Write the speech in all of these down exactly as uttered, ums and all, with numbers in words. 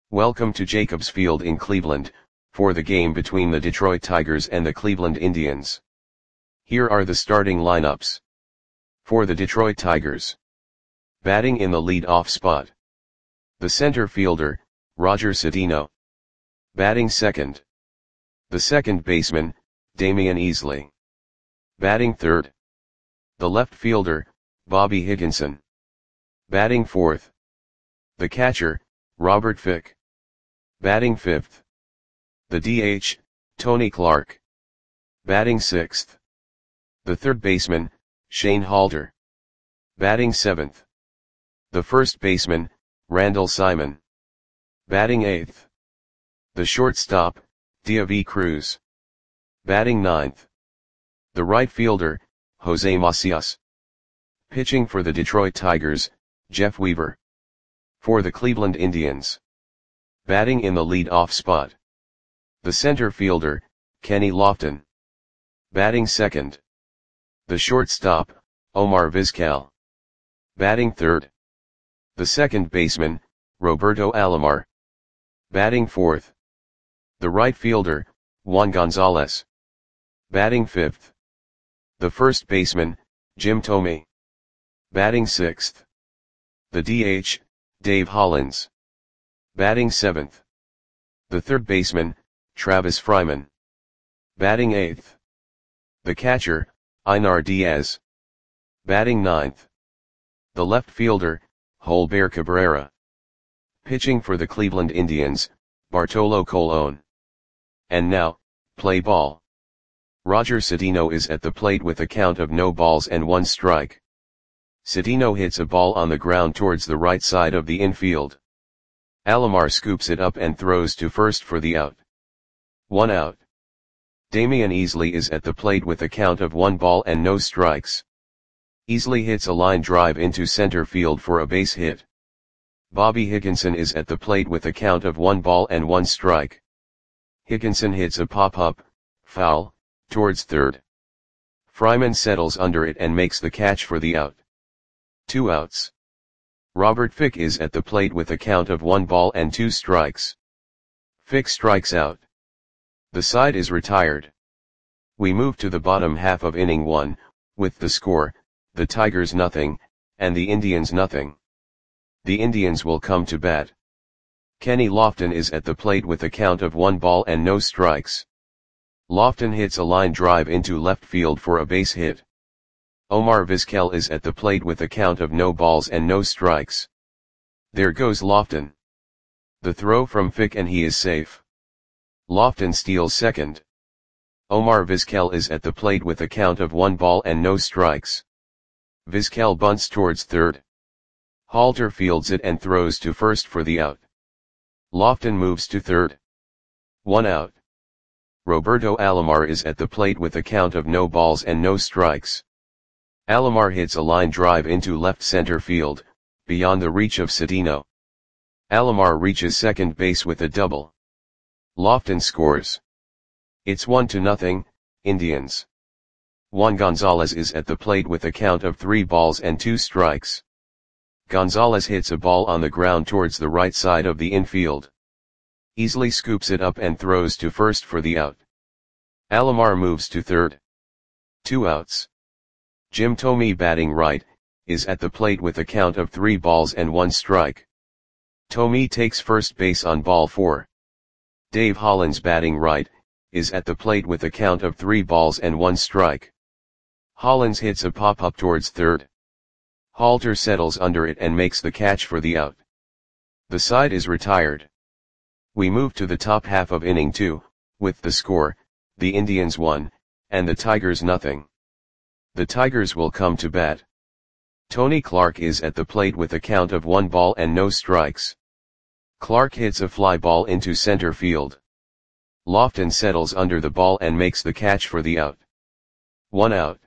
Welcome to Jacobs Field in Cleveland, for the game between the Detroit Tigers and the Cleveland Indians. Here are the starting lineups. For the Detroit Tigers. Batting in the lead-off spot. The center fielder, Roger Cedeno. Batting second. The second baseman, Damian Easley. Batting third. The left fielder, Bobby Higginson. Batting fourth. The catcher, Robert Fick. Batting fifth. The D H, Tony Clark. Batting sixth. The third baseman, Shane Halter. Batting seventh. The first baseman, Randall Simon. Batting eighth. The shortstop, Diavy Cruz. Batting ninth. The right fielder, Jose Macias. Pitching for the Detroit Tigers, Jeff Weaver. For the Cleveland Indians. Batting in the lead-off spot. The center fielder, Kenny Lofton. Batting second. The shortstop, Omar Vizquel. Batting third. The second baseman, Roberto Alomar. Batting fourth. The right fielder, Juan Gonzalez. Batting fifth. The first baseman, Jim Thome. Batting sixth. The D H, Dave Hollins. Batting seventh. The third baseman, Travis Fryman. Batting eighth. The catcher, Einar Diaz. Batting ninth. The left fielder, Holber Cabrera. Pitching for the Cleveland Indians, Bartolo Colon. And now, play ball. Roger Cedeno is at the plate with a count of no balls and one strike. Cedeno hits a ball on the ground towards the right side of the infield. Alomar scoops it up and throws to first for the out. One out. Damian Easley is at the plate with a count of one ball and no strikes. Easley hits a line drive into center field for a base hit. Bobby Higginson is at the plate with a count of one ball and one strike. Higginson hits a pop-up, foul, towards third. Fryman settles under it and makes the catch for the out. Two outs. Robert Fick is at the plate with a count of one ball and two strikes. Fick strikes out. The side is retired. We move to the bottom half of inning one, with the score, the Tigers nothing, and the Indians nothing. The Indians will come to bat. Kenny Lofton is at the plate with a count of one ball and no strikes. Lofton hits a line drive into left field for a base hit. Omar Vizquel is at the plate with a count of no balls and no strikes. There goes Lofton. The throw from Fick and he is safe. Lofton steals second. Omar Vizquel is at the plate with a count of one ball and no strikes. Vizquel bunts towards third. Halter fields it and throws to first for the out. Lofton moves to third. One out. Roberto Alomar is at the plate with a count of no balls and no strikes. Alomar hits a line drive into left center field, beyond the reach of Cedeno. Alomar reaches second base with a double. Lofton scores. It's one to nothing, Indians. Juan Gonzalez is at the plate with a count of three balls and two strikes. Gonzalez hits a ball on the ground towards the right side of the infield. Easley scoops it up and throws to first for the out. Alomar moves to third. Two outs. Jim Thome, batting right, is at the plate with a count of three balls and one strike. Thome takes first base on ball four. Dave Hollins, batting right, is at the plate with a count of three balls and one strike. Hollins hits a pop-up towards third. Halter settles under it and makes the catch for the out. The side is retired. We move to the top half of inning two, with the score, the Indians one, and the Tigers nothing. The Tigers will come to bat. Tony Clark is at the plate with a count of one ball and no strikes. Clark hits a fly ball into center field. Lofton settles under the ball and makes the catch for the out. One out.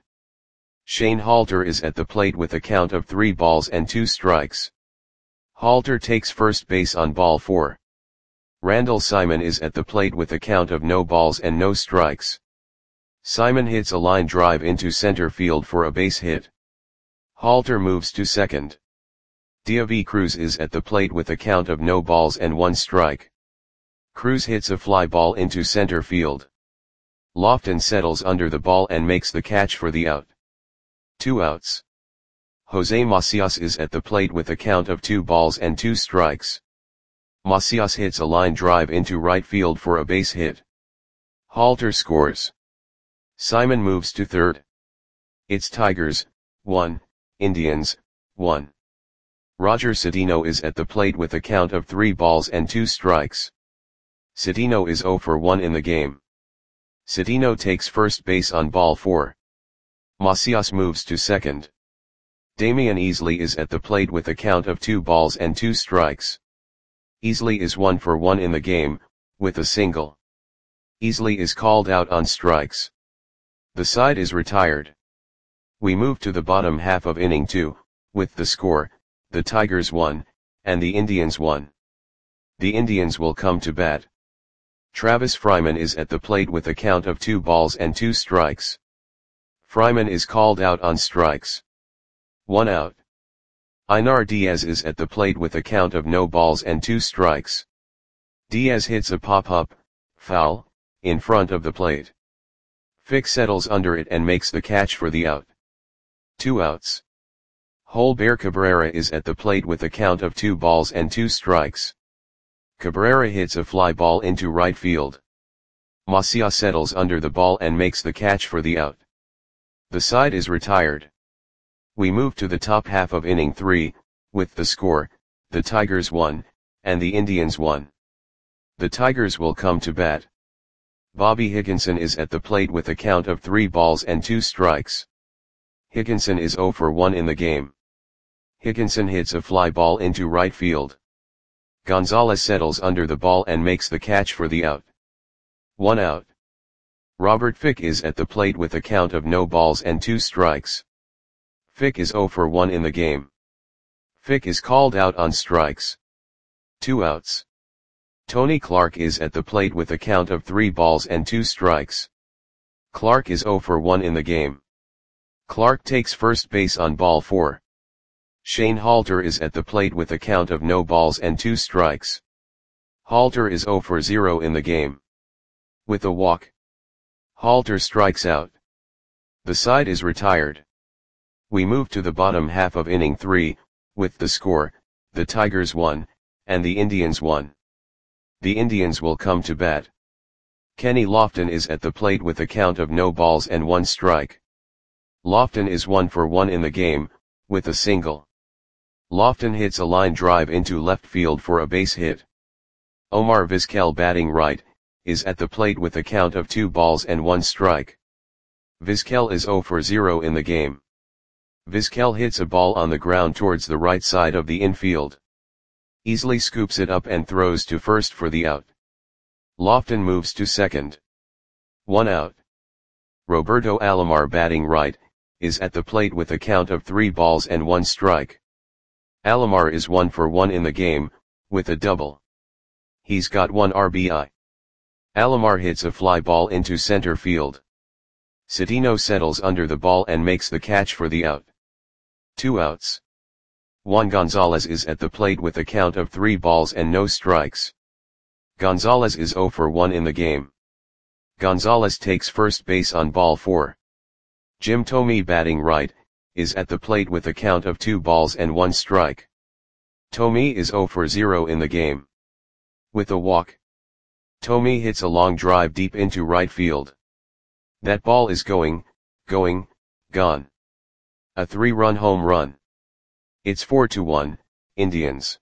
Shane Halter is at the plate with a count of three balls and two strikes. Halter takes first base on ball four. Randall Simon is at the plate with a count of no balls and no strikes. Simon hits a line drive into center field for a base hit. Halter moves to second. David Cruz is at the plate with a count of no balls and one strike. Cruz hits a fly ball into center field. Lofton settles under the ball and makes the catch for the out. Two outs. Jose Macias is at the plate with a count of two balls and two strikes. Macias hits a line drive into right field for a base hit. Halter scores. Simon moves to third. It's Tigers, one, Indians, one. Roger Cedeno is at the plate with a count of three balls and two strikes. Cedeno is zero for one in the game. Cedeno takes first base on ball four. Macias moves to second. Damian Easley is at the plate with a count of two balls and two strikes. Easley is one for one in the game, with a single. Easley is called out on strikes. The side is retired. We move to the bottom half of inning two, with the score, the Tigers won, and the Indians won. The Indians will come to bat. Travis Fryman is at the plate with a count of two balls and two strikes. Fryman is called out on strikes. One out. Einar Diaz is at the plate with a count of no balls and two strikes. Diaz hits a pop-up, foul, in front of the plate. Fick settles under it and makes the catch for the out. Two outs. Holber Cabrera is at the plate with a count of two balls and two strikes. Cabrera hits a fly ball into right field. Macias settles under the ball and makes the catch for the out. The side is retired. We move to the top half of inning three, with the score, the Tigers won, and the Indians won. The Tigers will come to bat. Bobby Higginson is at the plate with a count of three balls and two strikes. Higginson is zero for one in the game. Higginson hits a fly ball into right field. Gonzalez settles under the ball and makes the catch for the out. One out. Robert Fick is at the plate with a count of no balls and two strikes. Fick is zero for one in the game. Fick is called out on strikes. Two outs. Tony Clark is at the plate with a count of three balls and two strikes. Clark is zero for one in the game. Clark takes first base on ball four. Shane Halter is at the plate with a count of no balls and two strikes. Halter is zero for zero in the game. With a walk, Halter strikes out. The side is retired. We move to the bottom half of inning three, with the score, the Tigers won, and the Indians won. The Indians will come to bat. Kenny Lofton is at the plate with a count of no balls and one strike. Lofton is one for one in the game, with a single. Lofton hits a line drive into left field for a base hit. Omar Vizquel, batting right, is at the plate with a count of two balls and one strike. Vizquel is zero for zero in the game. Vizquel hits a ball on the ground towards the right side of the infield. Easley scoops it up and throws to first for the out. Lofton moves to second. One out. Roberto Alomar, batting right, is at the plate with a count of three balls and one strike. Alomar is one for one in the game, with a double. He's got one R B I. Alomar hits a fly ball into center field. Cedeno settles under the ball and makes the catch for the out. Two outs. Juan Gonzalez is at the plate with a count of three balls and no strikes. Gonzalez is zero for one in the game. Gonzalez takes first base on ball four. Jim Thome, batting right, is at the plate with a count of two balls and one strike. Thome is zero for zero in the game. With a walk, Thome hits a long drive deep into right field. That ball is going, going, gone. A three-run home run. It's four to one, Indians.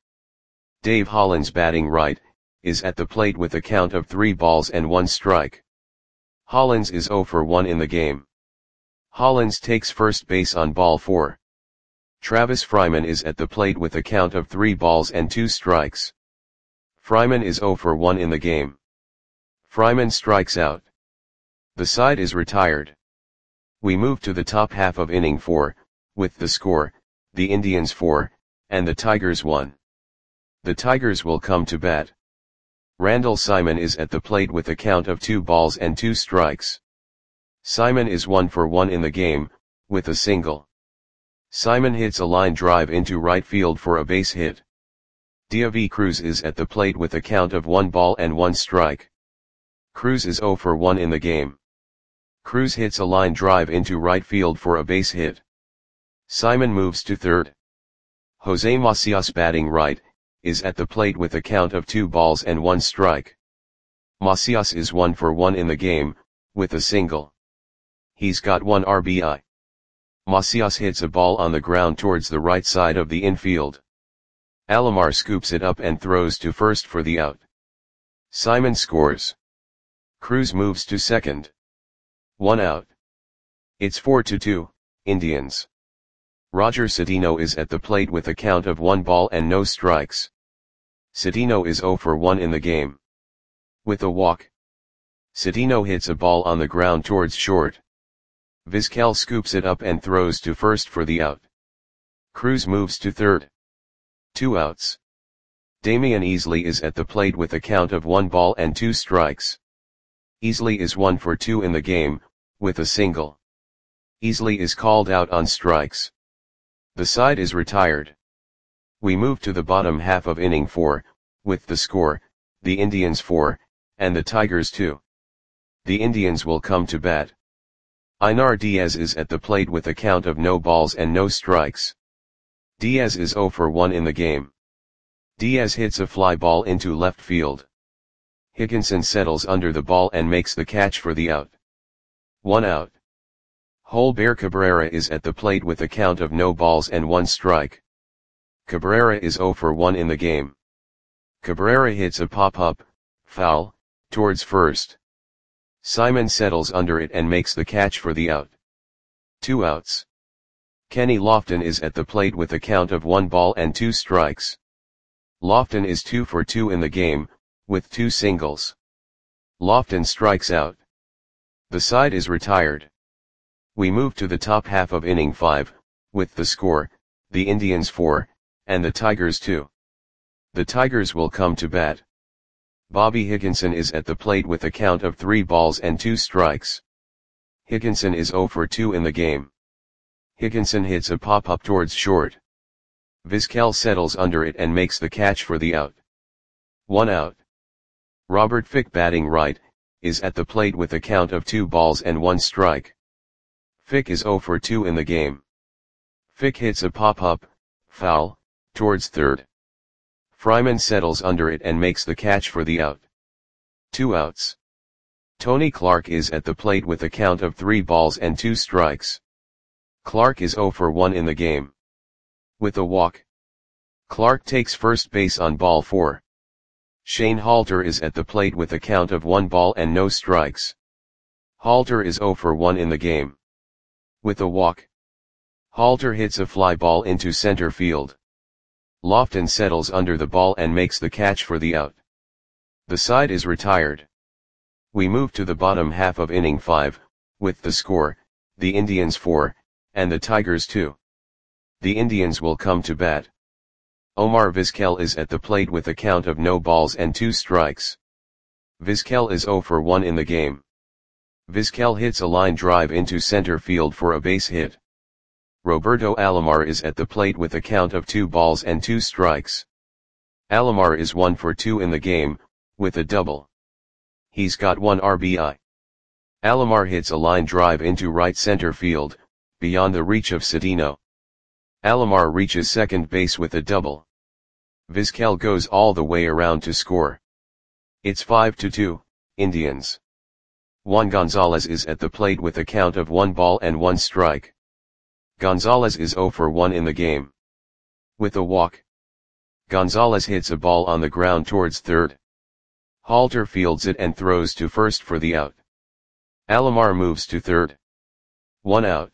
Dave Hollins, batting right, is at the plate with a count of three balls and one strike. Hollins is zero for one in the game. Hollins takes first base on ball four. Travis Fryman is at the plate with a count of three balls and two strikes. Fryman is zero for one in the game. Fryman strikes out. The side is retired. We move to the top half of inning four, with the score, the Indians four, and the Tigers one. The Tigers will come to bat. Randall Simon is at the plate with a count of two balls and two strikes. Simon is one for one in the game, with a single. Simon hits a line drive into right field for a base hit. David Cruz is at the plate with a count of one ball and one strike. Cruz is zero for one in the game. Cruz hits a line drive into right field for a base hit. Simon moves to third. Jose Macias, batting right, is at the plate with a count of two balls and one strike. Macias is one for one in the game, with a single. He's got one R B I. Macias hits a ball on the ground towards the right side of the infield. Alomar scoops it up and throws to first for the out. Simon scores. Cruz moves to second. One out. It's four to two, Indians. Roger Cedeno is at the plate with a count of one ball and no strikes. Cedeno is zero for one in the game. With a walk. Cedeno hits a ball on the ground towards short. Vizquel scoops it up and throws to first for the out. Cruz moves to third. Two outs. Damian Easley is at the plate with a count of one ball and two strikes. Easley is one for two in the game, with a single. Easley is called out on strikes. The side is retired. We move to the bottom half of inning four, with the score, the Indians four, and the Tigers two. The Indians will come to bat. Einar Diaz is at the plate with a count of no balls and no strikes. Diaz is zero for one in the game. Diaz hits a fly ball into left field. Higginson settles under the ball and makes the catch for the out. One out. Holber Cabrera is at the plate with a count of no balls and one strike. Cabrera is zero for one in the game. Cabrera hits a pop-up, foul, towards first. Simon settles under it and makes the catch for the out. Two outs. Kenny Lofton is at the plate with a count of one ball and two strikes. Lofton is two for two in the game, with two singles. Lofton strikes out. The side is retired. We move to the top half of inning five, with the score, the Indians four, and the Tigers two. The Tigers will come to bat. Bobby Higginson is at the plate with a count of three balls and two strikes. Higginson is zero for two in the game. Higginson hits a pop-up towards short. Vizquel settles under it and makes the catch for the out. One out. Robert Fick, batting right, is at the plate with a count of two balls and one strike. Fick is zero for two in the game. Fick hits a pop-up, foul, towards third. Fryman settles under it and makes the catch for the out. Two outs. Tony Clark is at the plate with a count of three balls and two strikes. Clark is zero for one in the game. With a walk. Clark takes first base on ball four. Shane Halter is at the plate with a count of one ball and no strikes. Halter is zero for one in the game. With a walk. Halter hits a fly ball into center field. Lofton settles under the ball and makes the catch for the out. The side is retired. We move to the bottom half of inning five, with the score, the Indians four, and the Tigers two. The Indians will come to bat. Omar Vizquel is at the plate with a count of no balls and two strikes. Vizquel is zero for one in the game. Vizquel hits a line drive into center field for a base hit. Roberto Alomar is at the plate with a count of two balls and two strikes. Alomar is one for two in the game, with a double. He's got one R B I. Alomar hits a line drive into right center field, beyond the reach of Cedeno. Alomar reaches second base with a double. Vizquel goes all the way around to score. It's five to two, Indians. Juan Gonzalez is at the plate with a count of one ball and one strike. Gonzalez is zero for one in the game. With a walk. Gonzalez hits a ball on the ground towards third. Halter fields it and throws to first for the out. Alomar moves to third. One out.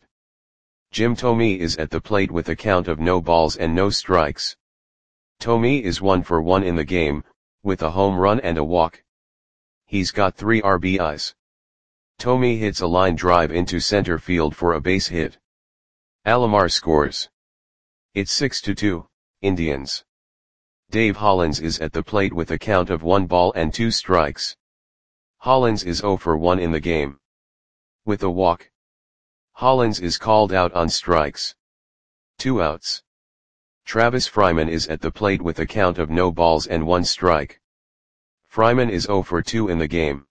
Jim Thome is at the plate with a count of no balls and no strikes. Thome is one for one in the game, with a home run and a walk. He's got three R B Is. Thome hits a line drive into center field for a base hit. Alomar scores. It's six to two, Indians. Dave Hollins is at the plate with a count of one ball and two strikes. Hollins is zero for one in the game. With a walk. Hollins is called out on strikes. Two outs. Travis Fryman is at the plate with a count of no balls and one strike. Fryman is oh for two in the game.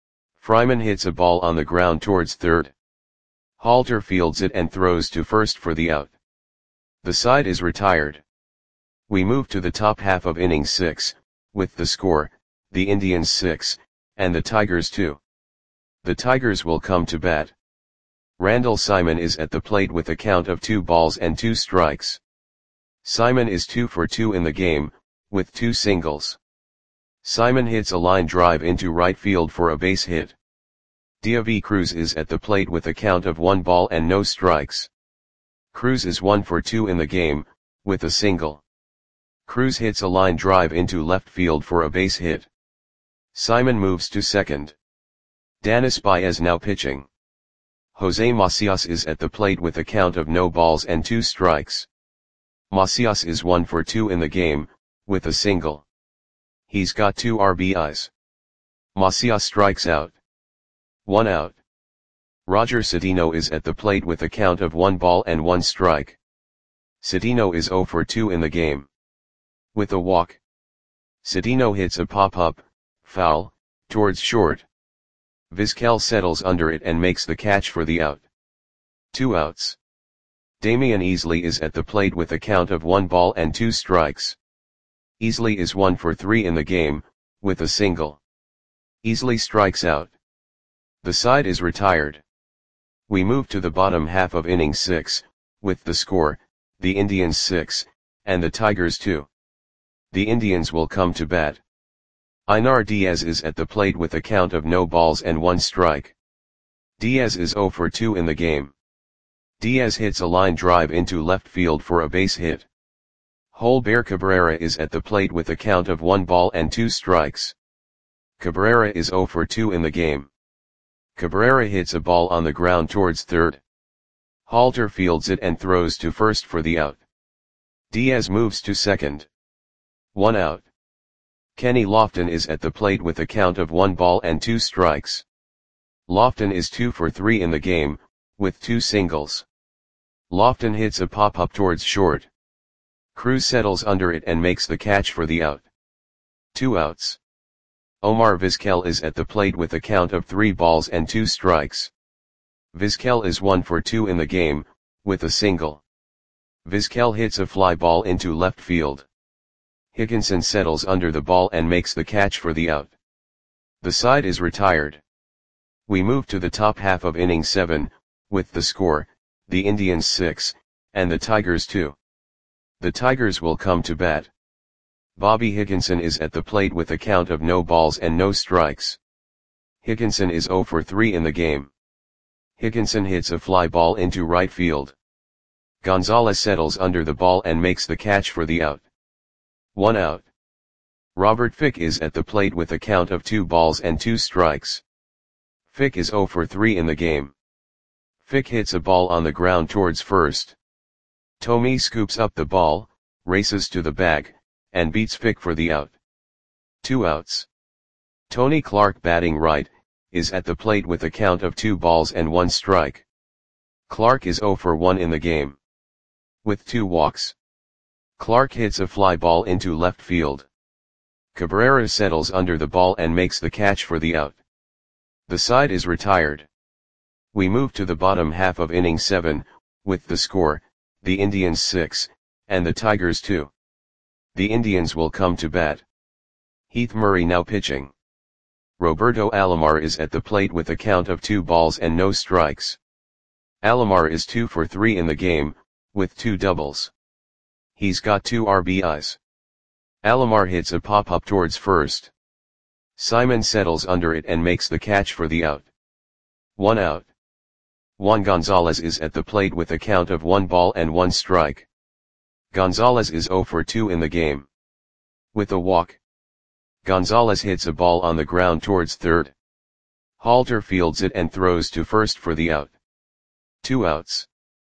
Fryman hits a ball on the ground towards third. Halter fields it and throws to first for the out. The side is retired. We move to the top half of inning six, with the score, the Indians six, and the Tigers two. The Tigers will come to bat. Randall Simon is at the plate with a count of two balls and two strikes. Simon is two for two in the game, with two singles. Simon hits a line drive into right field for a base hit. Deivi Cruz is at the plate with a count of one ball and no strikes. Cruz is one for two in the game, with a single. Cruz hits a line drive into left field for a base hit. Simon moves to second. Danis Baez now pitching. Jose Macias is at the plate with a count of no balls and two strikes. Macias is one for two in the game, with a single. He's got two R B Is. Macias strikes out. One out. Roger Cedeno is at the plate with a count of one ball and one strike. Cedeno is oh for two in the game. With a walk. Cedeno hits a pop-up, foul, towards short. Vizquel settles under it and makes the catch for the out. Two outs. Damian Easley is at the plate with a count of one ball and two strikes. Easley is one for three in the game, with a single. Easley strikes out. The side is retired. We move to the bottom half of inning six, with the score, the Indians six, and the Tigers two. The Indians will come to bat. Einar Diaz is at the plate with a count of no balls and one strike. Diaz is oh for two in the game. Diaz hits a line drive into left field for a base hit. Holber Cabrera is at the plate with a count of one ball and two strikes. Cabrera is oh for two in the game. Cabrera hits a ball on the ground towards third. Halter fields it and throws to first for the out. Diaz moves to second. One out. Kenny Lofton is at the plate with a count of one ball and two strikes. Lofton is two for three in the game, with two singles. Lofton hits a pop-up towards short. Cruz settles under it and makes the catch for the out. Two outs. Omar Vizquel is at the plate with a count of three balls and two strikes. Vizquel is one for two in the game, with a single. Vizquel hits a fly ball into left field. Higginson settles under the ball and makes the catch for the out. The side is retired. We move to the top half of inning seven, with the score, the Indians six, and the Tigers two. The Tigers will come to bat. Bobby Higginson is at the plate with a count of no balls and no strikes. Higginson is oh for three in the game. Higginson hits a fly ball into right field. Gonzalez settles under the ball and makes the catch for the out. One out. Robert Fick is at the plate with a count of two balls and two strikes. Fick is oh for three in the game. Fick hits a ball on the ground towards first. Tommy scoops up the ball, races to the bag, and beats Fick for the out. Two outs. Tony Clark, batting right, is at the plate with a count of two balls and one strike. Clark is oh for one in the game. With two walks. Clark hits a fly ball into left field. Cabrera settles under the ball and makes the catch for the out. The side is retired. We move to the bottom half of inning seven, with the score, the Indians six, and the Tigers two. The Indians will come to bat. Heath Murray now pitching. Roberto Alomar is at the plate with a count of two balls and no strikes. Alomar is two for three in the game, with two doubles. He's got two R B Is. Alomar hits a pop-up towards first. Simon settles under it and makes the catch for the out. One out. Juan Gonzalez is at the plate with a count of one ball and one strike. Gonzalez is oh for two in the game. With a walk. Gonzalez hits a ball on the ground towards third. Halter fields it and throws to first for the out. Two outs.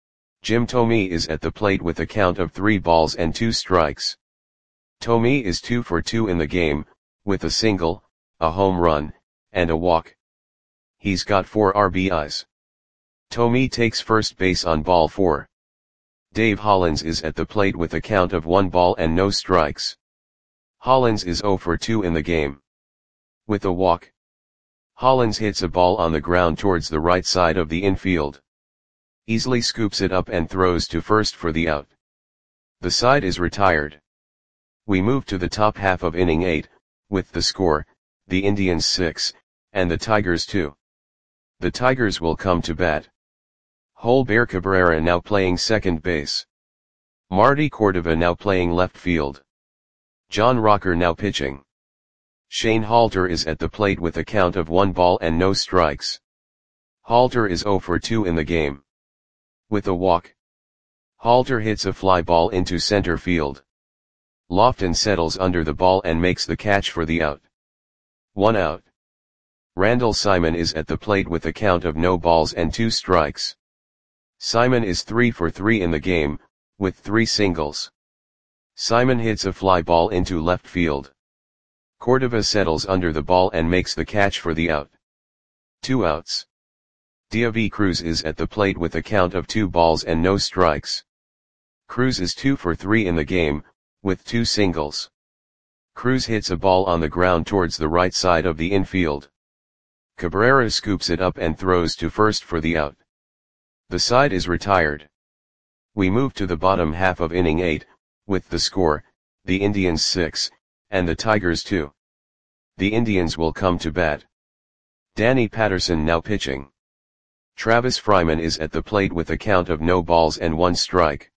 Jim Thome is at the plate with a count of three balls and two strikes. Thome is two for two in the game, with a single, a home run, and a walk. He's got four R B Is. Thome takes first base on ball four. Dave Hollins is at the plate with a count of one ball and no strikes. Hollins is zero for two in the game. With a walk. Hollins hits a ball on the ground towards the right side of the infield. Easily scoops it up and throws to first for the out. The side is retired. We move to the top half of inning eight, with the score, the Indians six, and the Tigers two. The Tigers will come to bat. Holber Cabrera now playing second base. Marty Cordova now playing left field. John Rocker now pitching. Shane Halter is at the plate with a count of one ball and no strikes. Halter is zero for two in the game. With a walk. Halter hits a fly ball into center field. Lofton settles under the ball and makes the catch for the out. One out. Randall Simon is at the plate with a count of no balls and two strikes. Simon is three for three in the game, with three singles. Simon hits a fly ball into left field. Cordova settles under the ball and makes the catch for the out. Two outs. Diaby Cruz is at the plate with a count of two balls and no strikes. Cruz is two for three in the game, with two singles. Cruz hits a ball on the ground towards the right side of the infield. Cabrera scoops it up and throws to first for the out. The side is retired. We move to the bottom half of inning eight, with the score, the Indians six, and the Tigers two. The Indians will come to bat. Danny Patterson now pitching. Travis Fryman is at the plate with a count of no balls and one strike.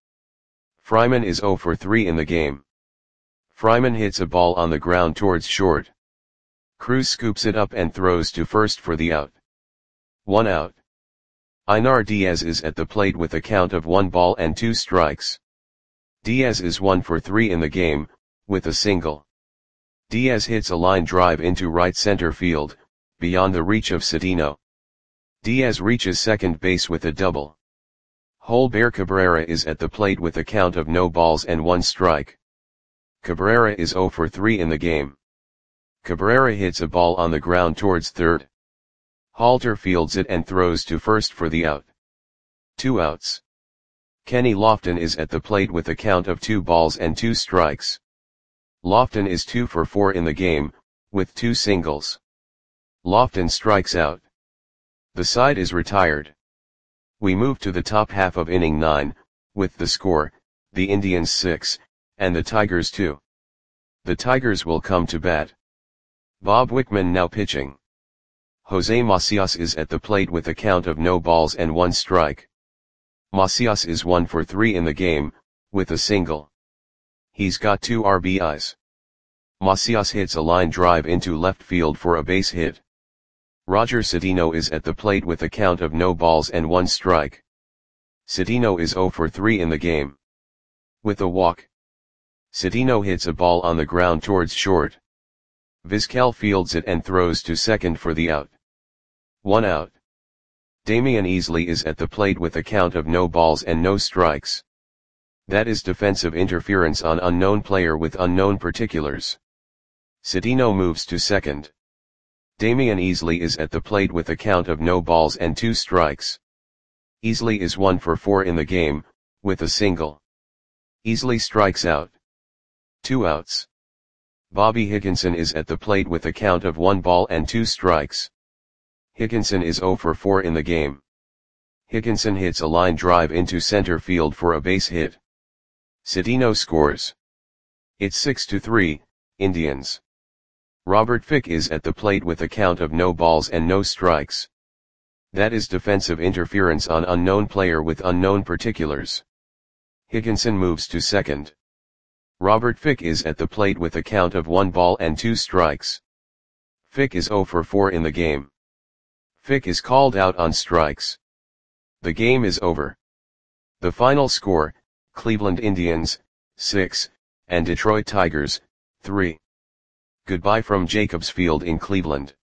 Fryman is zero for three in the game. Fryman hits a ball on the ground towards short. Cruz scoops it up and throws to first for the out. One out. Einar Diaz is at the plate with a count of one ball and two strikes. Diaz is one for three in the game, with a single. Diaz hits a line drive into right center field, beyond the reach of Cedeno. Diaz reaches second base with a double. Holber Cabrera is at the plate with a count of no balls and one strike. Cabrera is zero for three in the game. Cabrera hits a ball on the ground towards third. Halter fields it and throws to first for the out. Two outs. Kenny Lofton is at the plate with a count of two balls and two strikes. Lofton is two for four in the game, with two singles. Lofton strikes out. The side is retired. We move to the top half of inning nine, with the score, the Indians six, and the Tigers two. The Tigers will come to bat. Bob Wickman now pitching. Jose Macias is at the plate with a count of no balls and one strike. Macias is one for three in the game, with a single. He's got two R B Is. Macias hits a line drive into left field for a base hit. Roger Cedeno is at the plate with a count of no balls and one strike. Cedeno is zero for three in the game. With a walk. Cedeno hits a ball on the ground towards short. Vizquel fields it and throws to second for the out. One out. Damian Easley is at the plate with a count of no balls and no strikes. That is defensive interference on unknown player with unknown particulars. Cedeno moves to second. Damian Easley is at the plate with a count of no balls and two strikes. Easley is one for four in the game, with a single. Easley strikes out. Two outs. Bobby Higginson is at the plate with a count of one ball and two strikes. Higginson is zero for four in the game. Higginson hits a line drive into center field for a base hit. Cedeno scores. It's six to three, Indians. Robert Fick is at the plate with a count of no balls and no strikes. That is defensive interference on unknown player with unknown particulars. Higginson moves to second. Robert Fick is at the plate with a count of one ball and two strikes. Fick is zero for four in the game. Fick is called out on strikes. The game is over. The final score, Cleveland Indians, six, and Detroit Tigers, three. Goodbye from Jacobs Field in Cleveland.